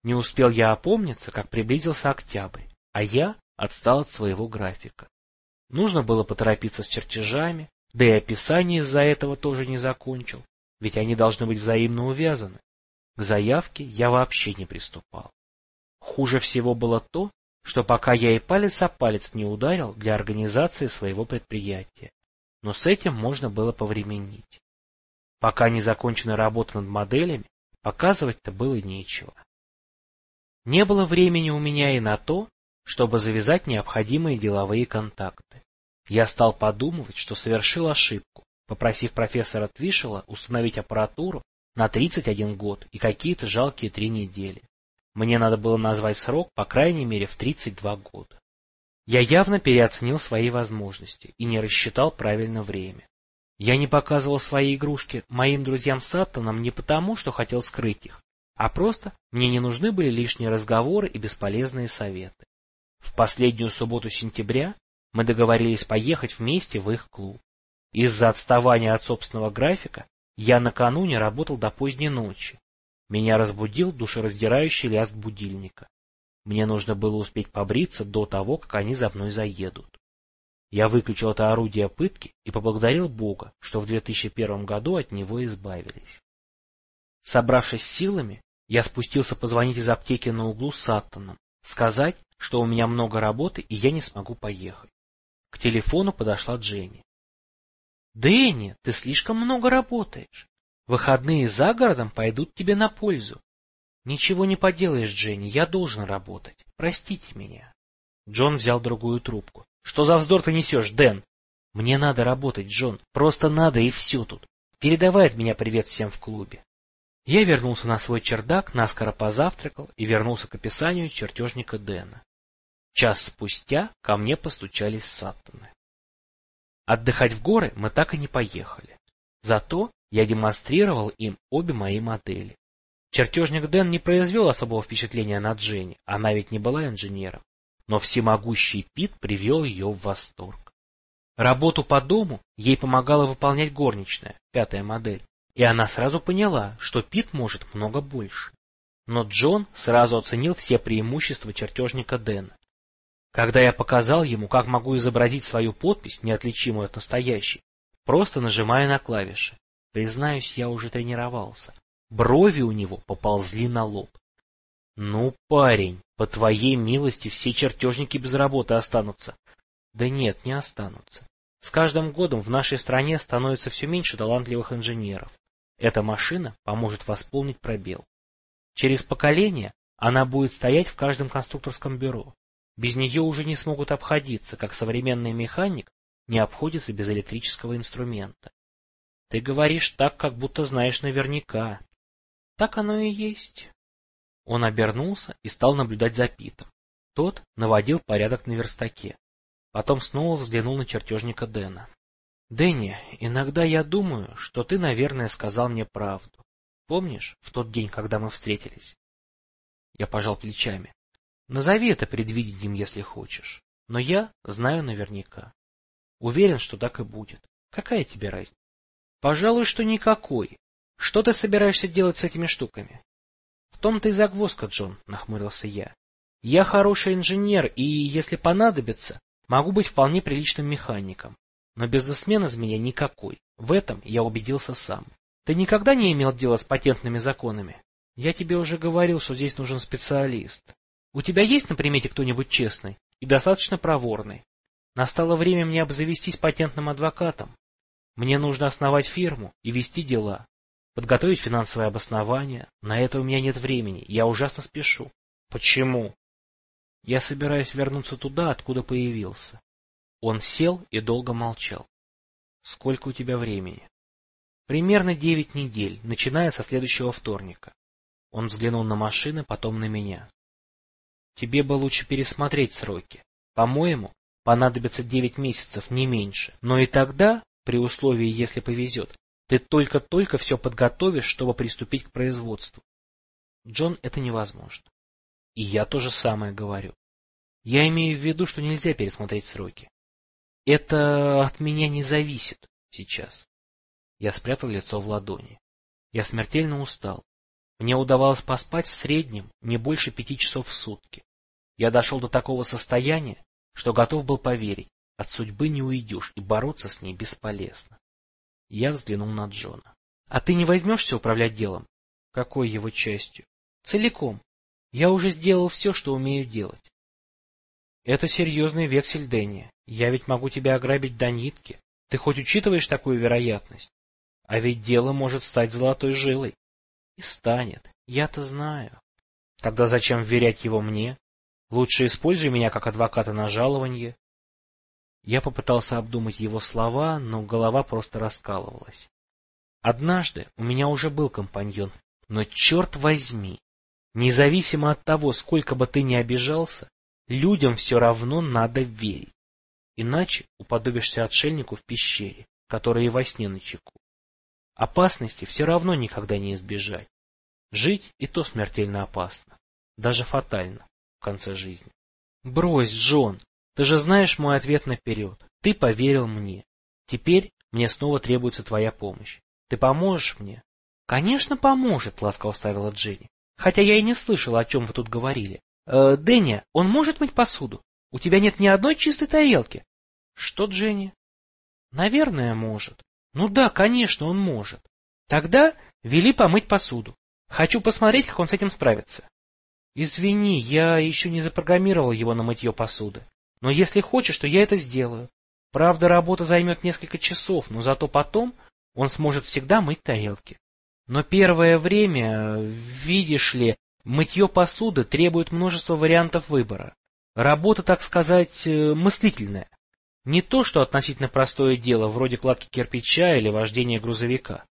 Не успел я опомниться, как приблизился октябрь, а я отстал от своего графика. Нужно было поторопиться с чертежами, да и описание из-за этого тоже не закончил, ведь они должны быть взаимно увязаны. К заявке я вообще не приступал. Хуже всего было то, что пока я и палец о палец не ударил для организации своего предприятия, но с этим можно было повременить. Пока не закончена работа над моделями, показывать-то было нечего. Не было времени у меня и на то, чтобы завязать необходимые деловые контакты. Я стал подумывать, что совершил ошибку, попросив профессора Твишела установить аппаратуру на 31 год и какие-то жалкие 3 недели. Мне надо было назвать срок, по крайней мере, в 32 года. Я явно переоценил свои возможности и не рассчитал правильно время. Я не показывал свои игрушки моим друзьям Саттонам не потому, что хотел скрыть их, а просто мне не нужны были лишние разговоры и бесполезные советы. В последнюю субботу сентября мы договорились поехать вместе в их клуб. Из-за отставания от собственного графика я накануне работал до поздней ночи. Меня разбудил душераздирающий лязг будильника. Мне нужно было успеть побриться до того, как они за мной заедут. Я выключил это орудие пытки и поблагодарил Бога, что в 2001 году от него избавились. Собравшись с силами, я спустился позвонить из аптеки на углу с Саттоном, сказать, что у меня много работы и я не смогу поехать. К телефону подошла Дженни. — Дэнни, ты слишком много работаешь. Выходные за городом пойдут тебе на пользу. — Ничего не поделаешь, Дженни, я должен работать. Простите меня. Джон взял другую трубку. — Что за вздор ты несешь, Дэн? — Мне надо работать, Джон. Просто надо и все тут. Передавай от меня привет всем в клубе. Я вернулся на свой чердак, наскоро позавтракал и вернулся к описанию чертежника Дэна. Час спустя ко мне постучались Саттоны. Отдыхать в горы мы так и не поехали. Зато я демонстрировал им обе мои модели. Чертежник Дэн не произвел особого впечатления на Дженни, она ведь не была инженером, но всемогущий Пит привел ее в восторг. Работу по дому ей помогала выполнять горничная, 5-я модель, и она сразу поняла, что Пит может много больше. Но Джон сразу оценил все преимущества чертежника Дэна. Когда я показал ему, как могу изобразить свою подпись, неотличимую от настоящей, просто нажимая на клавиши, признаюсь, я уже тренировался. Брови у него поползли на лоб. — Ну, парень, по твоей милости все чертежники без работы останутся. — Да нет, не останутся. С каждым годом в нашей стране становится все меньше талантливых инженеров. Эта машина поможет восполнить пробел. Через поколение она будет стоять в каждом конструкторском бюро. Без нее уже не смогут обходиться, как современный механик не обходится без электрического инструмента. Ты говоришь так, как будто знаешь наверняка. Так оно и есть. Он обернулся и стал наблюдать за Питом. Тот наводил порядок на верстаке. Потом снова взглянул на чертежника Дэна. — Дэнни, иногда я думаю, что ты, наверное, сказал мне правду. Помнишь, в тот день, когда мы встретились? Я пожал плечами. Назови это предвидением, если хочешь. Но я знаю наверняка. Уверен, что так и будет. Какая тебе разница? Пожалуй, что никакой. Что ты собираешься делать с этими штуками? В том-то и загвоздка, Джон, нахмурился я. Я хороший инженер и, если понадобится, могу быть вполне приличным механиком. Но бизнесмен из меня никакой. В этом я убедился сам. Ты никогда не имел дела с патентными законами? Я тебе уже говорил, что здесь нужен специалист. У тебя есть на примете кто-нибудь честный и достаточно проворный? Настало время мне обзавестись патентным адвокатом. Мне нужно основать фирму и вести дела, подготовить финансовое обоснование. На это у меня нет времени, я ужасно спешу. Почему? Я собираюсь вернуться туда, откуда появился. Он сел и долго молчал. Сколько у тебя времени? Примерно 9 недель, начиная со следующего вторника. Он взглянул на машины, потом на меня. Тебе бы лучше пересмотреть сроки. По-моему, понадобится 9 месяцев, не меньше. Но и тогда, при условии, если повезет, ты только-только все подготовишь, чтобы приступить к производству. Джон, это невозможно. И я то же самое говорю. Я имею в виду, что нельзя пересмотреть сроки. Это от меня не зависит сейчас. Я спрятал лицо в ладони. Я смертельно устал. Мне удавалось поспать в среднем не больше 5 часов в сутки. Я дошел до такого состояния, что готов был поверить, от судьбы не уйдешь и бороться с ней бесполезно. Я взглянул на Джона. — А ты не возьмешься управлять делом? — Какой его частью? — Целиком. Я уже сделал все, что умею делать. — Это серьезный вексель, Дэнни. Я ведь могу тебя ограбить до нитки. Ты хоть учитываешь такую вероятность? А ведь дело может стать золотой жилой. И станет. Я-то знаю. Тогда зачем вверять его мне? Лучше используй меня как адвоката на жалованье. Я попытался обдумать его слова, но голова просто раскалывалась. Однажды у меня уже был компаньон, но черт возьми, независимо от того, сколько бы ты ни обижался, людям все равно надо верить. Иначе уподобишься отшельнику в пещере, который и во сне начеку. Опасности все равно никогда не избежать. Жить и то смертельно опасно, даже фатально в конце жизни. Брось, Джон, ты же знаешь мой ответ наперед. Ты поверил мне. Теперь мне снова требуется твоя помощь. Ты поможешь мне? Конечно, поможет, ласково вставила Дженни. Хотя я и не слышала, о чем вы тут говорили. Дэнни, он может мыть посуду? У тебя нет ни одной чистой тарелки. Что, Дженни? Наверное, может. Ну да, конечно, он может. Тогда вели помыть посуду. Хочу посмотреть, как он с этим справится. Извини, я еще не запрограммировал его на мытье посуды. Но если хочешь, то я это сделаю. Правда, работа займет несколько часов, но зато потом он сможет всегда мыть тарелки. Но первое время, видишь ли, мытье посуды требует множества вариантов выбора. Работа, так сказать, мыслительная. Не то, что относительно простое дело, вроде кладки кирпича или вождения грузовика.